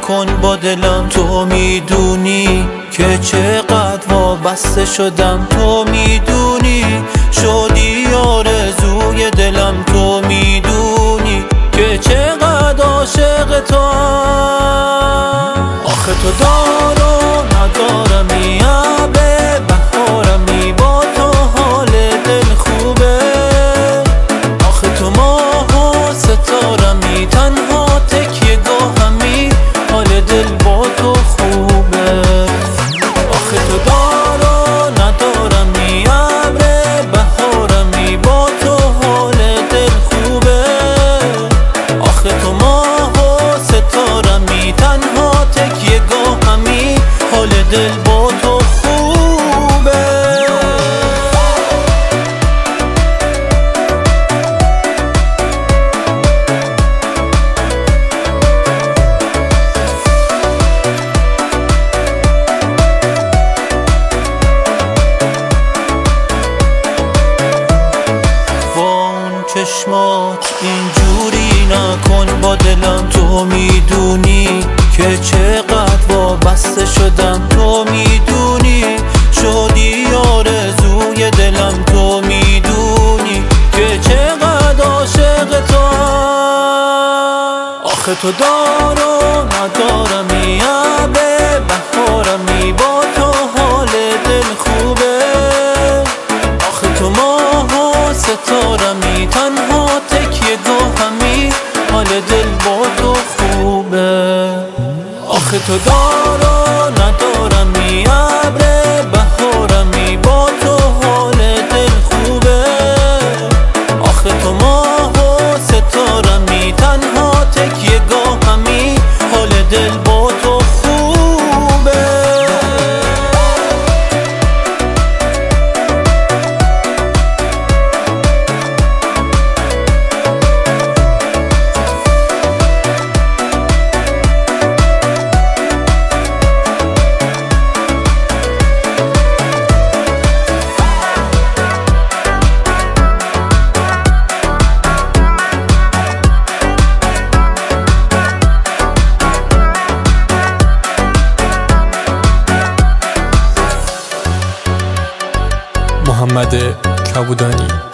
نکن با دلم. تو میدونی که چقدر وابسته شدم، تو میدونی شدی آرزوی دلم، تو میدونی که چقدر عاشق توام. آخه تو دار و ندارمی، ابر بهارمی، با تو حال دل خوبه. آخه تو ماه و ستارمی، تنها تکیه گاهمی، حال دل با تو خوبه. آخه تو دار و ندارمی، ابر بهارمی، با تو حال دل خوبه. آخه تو ماه و ستارمی، تنها تکیه گاهمی، حال دل با تو خوبه. چشمات اینجوری نکن با دلم، تو میدونی که چقدر وابسته شدم، تو میدونی شدی آرزوی دلم، تو میدونی که چقدر عاشق توام. آخه تو دار و ندارمی، ابر بهارمی، با تو حال دل خوبه. آخه تو ماه و ستارمی، تنها تکیه گاهمی، حال دل با تو خوبه. آخه تو دار و ندارمی، ابر بهارمی، با تو حال دل خوبه. آخه تو ماه و ستارمی، تنها تکیه گاهمی، حال دل با تو خوبه. محمد کبودانی.